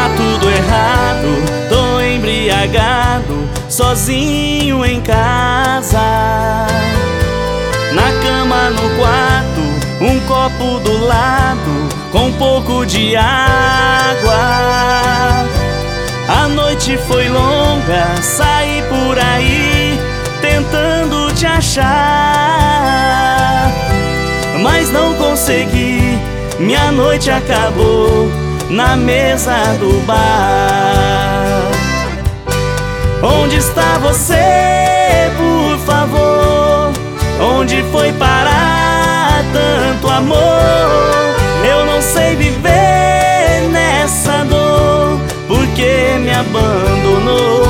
Está tudo errado, tô embriagado, sozinho em casa. Na cama, no quarto, um copo do lado, com um pouco de água. A noite foi longa, saí por aí tentando te achar, mas não consegui, minha noite acabou na mesa do bar. Onde está você, por favor? Onde foi parar tanto amor? Eu não sei viver nessa dor, porque me abandonou.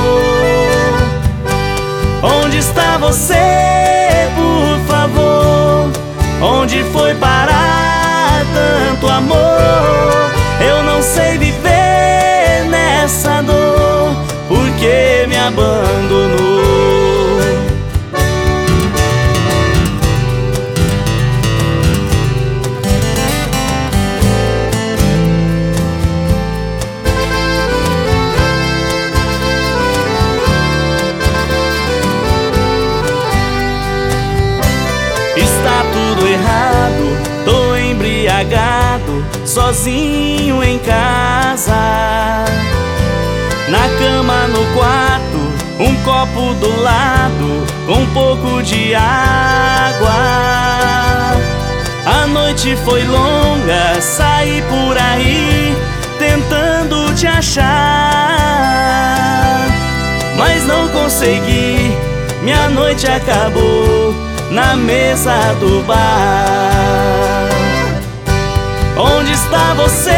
Onde está você, por favor? Onde foi parar tanto amor? Eu não sei viver nessa dor, porque me abandonou. Está tudo errado, tô embriagado, sozinho em casa. Na cama, no quarto, um copo do lado, com um pouco de água. A noite foi longa, saí por aí tentando te achar, mas não consegui, minha noite acabou na mesa do bar. Onde está você,